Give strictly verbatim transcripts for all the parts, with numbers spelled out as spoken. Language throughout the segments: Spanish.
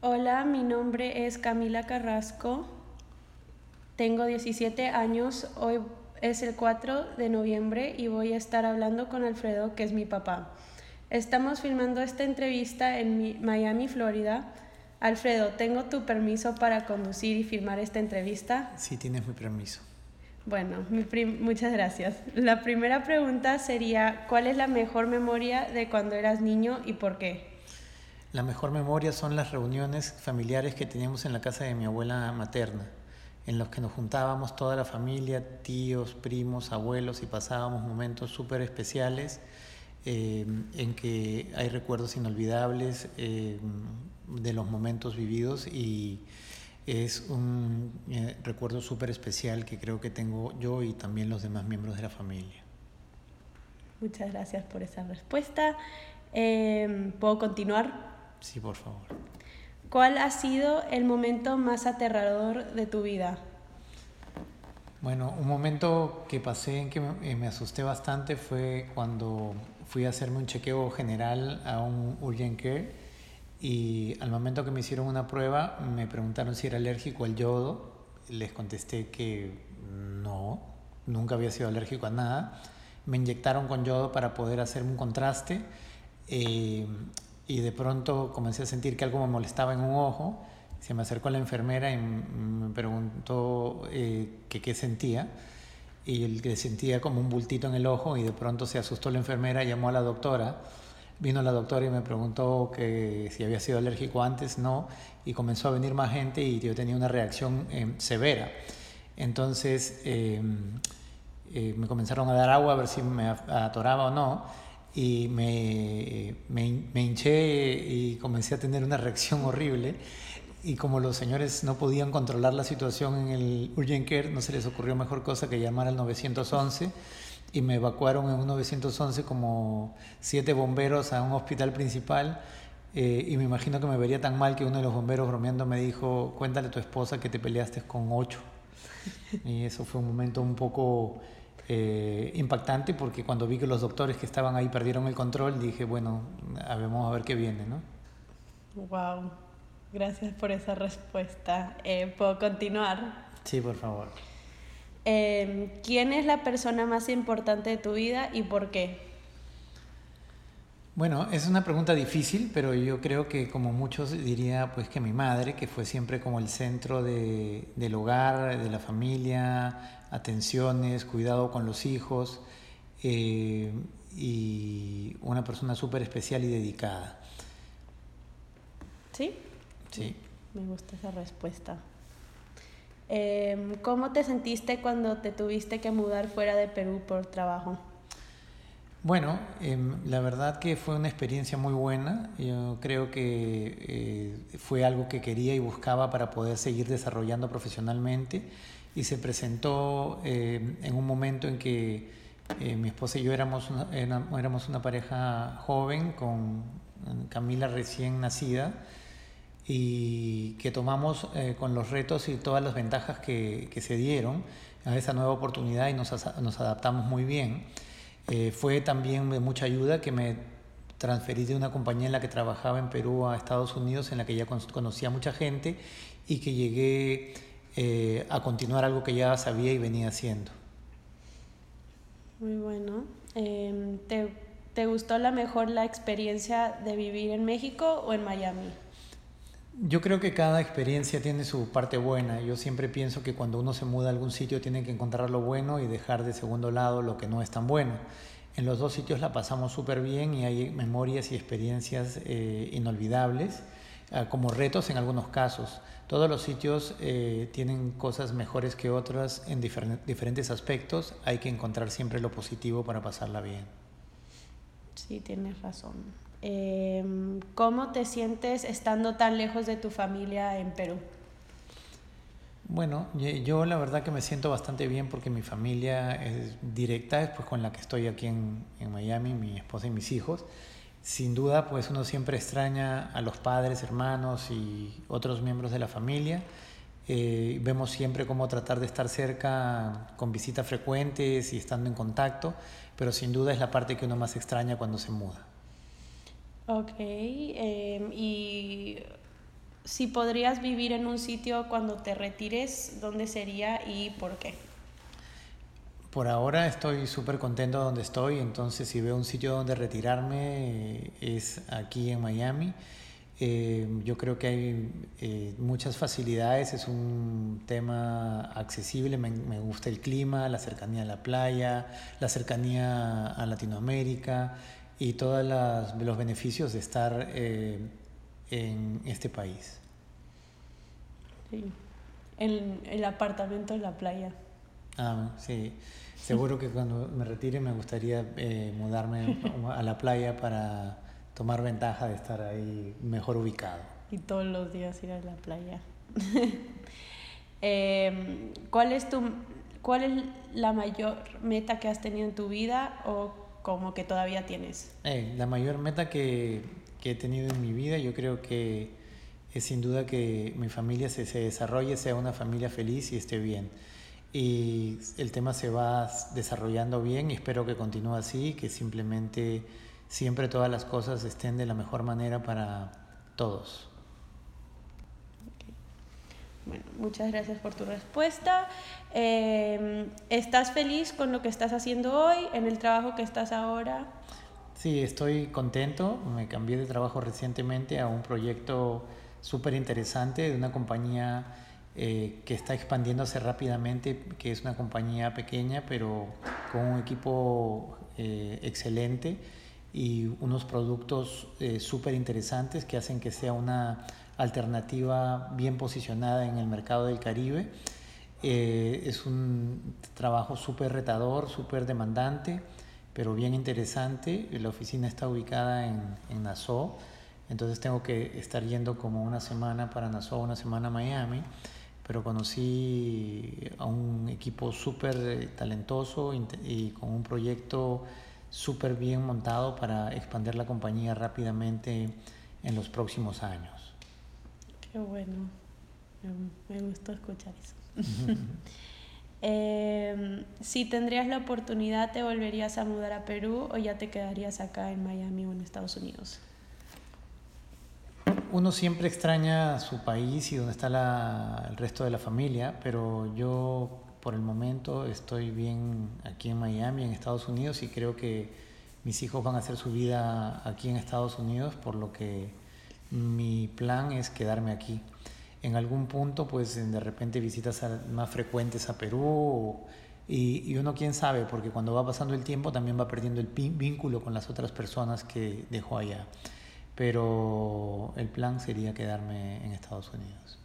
Hola, mi nombre es Camila Carrasco, tengo diecisiete años, hoy es el cuatro de noviembre y voy a estar hablando con Alfredo, que es mi papá. Estamos filmando esta entrevista en Miami, Florida. Alfredo, ¿tengo tu permiso para conducir y filmar esta entrevista? Sí, tienes mi permiso. Bueno, mi prim- muchas gracias. La primera pregunta sería, ¿cuál es la mejor memoria de cuando eras niño y por qué? La mejor memoria son las reuniones familiares que teníamos en la casa de mi abuela materna, en los que nos juntábamos toda la familia, tíos, primos, abuelos y pasábamos momentos súper especiales eh, en que hay recuerdos inolvidables eh, de los momentos vividos y es un eh, recuerdo súper especial que creo que tengo yo y también los demás miembros de la familia. Muchas gracias por esa respuesta. Eh, ¿Puedo continuar? Sí, por favor. ¿Cuál ha sido el momento más aterrador de tu vida? Bueno, un momento que pasé en que me, eh, me asusté bastante fue cuando fui a hacerme un chequeo general a un urgent care y al momento que me hicieron una prueba me preguntaron si era alérgico al yodo. Les contesté que no, nunca había sido alérgico a nada. Me inyectaron con yodo para poder hacerme un contraste eh, y de pronto comencé a sentir que algo me molestaba en un ojo. Se me acercó la enfermera y me preguntó eh, que qué sentía y el que sentía como un bultito en el ojo y de pronto se asustó la enfermera, llamó a la doctora, vino la doctora y me preguntó que si había sido alérgico antes, no, y comenzó a venir más gente y yo tenía una reacción eh, severa. Entonces eh, eh, me comenzaron a dar agua a ver si me atoraba o no y me, me, me hinché y comencé a tener una reacción horrible. Y como los señores no podían controlar la situación en el urgent care, no se les ocurrió mejor cosa que llamar al nueve once y me evacuaron en un nueve once como siete bomberos a un hospital principal eh, y me imagino que me vería tan mal que uno de los bomberos bromeando me dijo, cuéntale a tu esposa que te peleaste con ocho. Y eso fue un momento un poco eh, impactante porque cuando vi que los doctores que estaban ahí perdieron el control, dije, bueno, a ver, vamos a ver qué viene, ¿no? Wow, gracias por esa respuesta. Eh, ¿Puedo continuar? Sí, por favor. Eh, ¿Quién es la persona más importante de tu vida y por qué? Bueno, es una pregunta difícil, pero yo creo que como muchos diría pues que mi madre, que fue siempre como el centro de, del hogar, de la familia, atenciones, cuidado con los hijos eh, y una persona súper especial y dedicada. ¿Sí? Sí. Me gusta esa respuesta. Eh, ¿Cómo te sentiste cuando te tuviste que mudar fuera de Perú por trabajo? Bueno, eh, la verdad que fue una experiencia muy buena. Yo creo que eh, fue algo que quería y buscaba para poder seguir desarrollando profesionalmente y se presentó eh, en un momento en que eh, mi esposa y yo éramos una, éramos una pareja joven con Camila recién nacida y que tomamos eh, con los retos y todas las ventajas que, que se dieron a esa nueva oportunidad y nos, nos adaptamos muy bien. Eh, fue también de mucha ayuda que me transferí de una compañía en la que trabajaba en Perú a Estados Unidos, en la que ya conocía mucha gente y que llegué eh, a continuar algo que ya sabía y venía haciendo. Muy bueno. Eh, ¿te, ¿Te gustó la mejor la experiencia de vivir en México o en Miami? Yo creo que cada experiencia tiene su parte buena. Yo siempre pienso que cuando uno se muda a algún sitio tiene que encontrar lo bueno y dejar de segundo lado lo que no es tan bueno. En los dos sitios la pasamos súper bien y hay memorias y experiencias eh, inolvidables, eh, como retos en algunos casos. Todos los sitios eh, tienen cosas mejores que otras en difer- diferentes aspectos. Hay que encontrar siempre lo positivo para pasarla bien. Sí, tienes razón. Eh, ¿Cómo te sientes estando tan lejos de tu familia en Perú? Bueno, yo la verdad que me siento bastante bien porque mi familia es directa, es pues con la que estoy aquí en, en Miami, mi esposa y mis hijos. Sin duda, pues uno siempre extraña a los padres, hermanos y otros miembros de la familia. Eh, vemos siempre cómo tratar de estar cerca con visitas frecuentes y estando en contacto, pero sin duda es la parte que uno más extraña cuando se muda. Ok, eh, y si podrías vivir en un sitio cuando te retires, ¿dónde sería y por qué? Por ahora estoy súper contento donde estoy, entonces si veo un sitio donde retirarme eh, es aquí en Miami. Eh, yo creo que hay eh, muchas facilidades, es un tema accesible, me, me gusta el clima, la cercanía a la playa, la cercanía a Latinoamérica y todos los beneficios de estar eh, en este país. Sí. El, el apartamento en la playa. Ah, sí. Seguro que cuando me retire me gustaría eh, mudarme a la playa para tomar ventaja de estar ahí mejor ubicado. Y todos los días ir a la playa. eh, ¿cuál es tu, cuál es la mayor meta que has tenido en tu vida o como que todavía tienes? Eh, la mayor meta que, que he tenido en mi vida, yo creo que es sin duda que mi familia se, se desarrolle, sea una familia feliz y esté bien. Y el tema se va desarrollando bien y espero que continúe así, que simplemente siempre todas las cosas estén de la mejor manera para todos. Okay. Bueno, muchas gracias por tu respuesta. Eh, ¿Estás feliz con lo que estás haciendo hoy, en el trabajo que estás ahora? Sí, estoy contento. Me cambié de trabajo recientemente a un proyecto súper interesante de una compañía eh, que está expandiéndose rápidamente, que es una compañía pequeña, pero con un equipo eh, excelente y unos productos eh, súper interesantes que hacen que sea una alternativa bien posicionada en el mercado del Caribe. Eh, es un trabajo súper retador, súper demandante, pero bien interesante. La oficina está ubicada en, en Nassau, entonces tengo que estar yendo como una semana para Nassau, una semana a Miami, pero conocí a un equipo súper talentoso y con un proyecto súper bien montado para expandir la compañía rápidamente en los próximos años. Qué bueno, me gustó escuchar eso. eh, si tendrías la oportunidad, ¿te volverías a mudar a Perú o ya te quedarías acá en Miami o en Estados Unidos? Uno siempre extraña su país y donde está la, el resto de la familia, pero yo por el momento estoy bien aquí en Miami, en Estados Unidos, y creo que mis hijos van a hacer su vida aquí en Estados Unidos, por lo que mi plan es quedarme aquí. En algún punto, pues de repente visitas más frecuentes a Perú y, y uno quién sabe, porque cuando va pasando el tiempo también va perdiendo el vínculo con las otras personas que dejó allá. Pero el plan sería quedarme en Estados Unidos.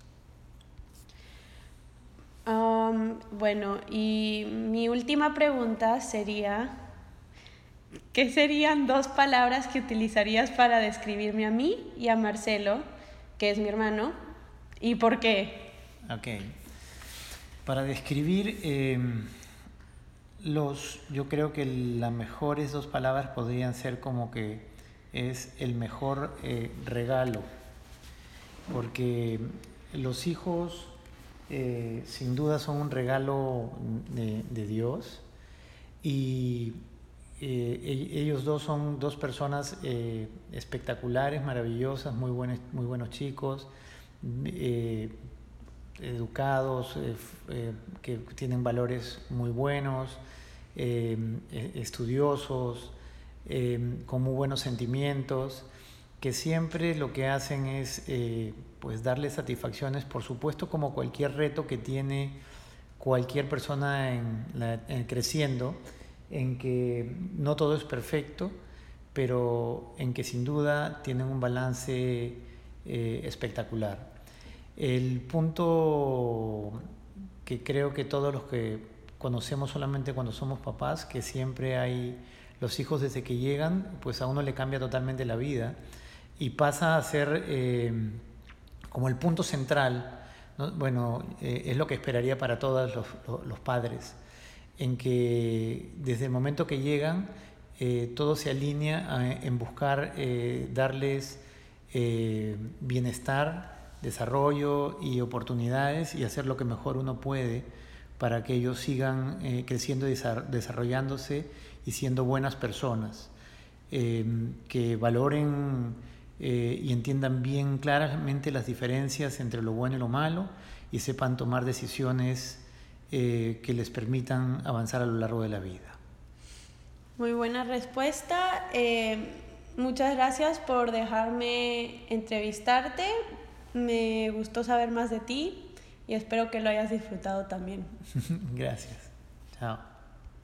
Um, bueno, y mi última pregunta sería, ¿qué serían dos palabras que utilizarías para describirme a mí y a Marcelo, que es mi hermano, y por qué? Ok. Para describir, eh, los, yo creo que las mejores dos palabras podrían ser como que es el mejor eh, regalo, porque los hijos eh, sin duda son un regalo de, de Dios y eh, ellos dos son dos personas eh, espectaculares, maravillosas, muy buenos, muy buenos chicos, eh, educados, eh, eh, que tienen valores muy buenos, eh, estudiosos, Eh, con muy buenos sentimientos, que siempre lo que hacen es eh, pues darle satisfacciones, por supuesto, como cualquier reto que tiene cualquier persona en la, en creciendo, en que no todo es perfecto, pero en que sin duda tienen un balance eh, espectacular. El punto que creo que todos los que conocemos solamente cuando somos papás, que siempre hay los hijos desde que llegan, pues a uno le cambia totalmente la vida y pasa a ser eh, como el punto central, ¿no? Bueno, eh, es lo que esperaría para todos los, los, los padres, en que desde el momento que llegan, eh, todo se alinea a, en buscar eh, darles eh, bienestar, desarrollo y oportunidades y hacer lo que mejor uno puede para que ellos sigan eh, creciendo y desarrollándose y siendo buenas personas, eh, que valoren eh, y entiendan bien claramente las diferencias entre lo bueno y lo malo y sepan tomar decisiones eh, que les permitan avanzar a lo largo de la vida. Muy buena respuesta. Eh, muchas gracias por dejarme entrevistarte. Me gustó saber más de ti y espero que lo hayas disfrutado también. Gracias. Chao.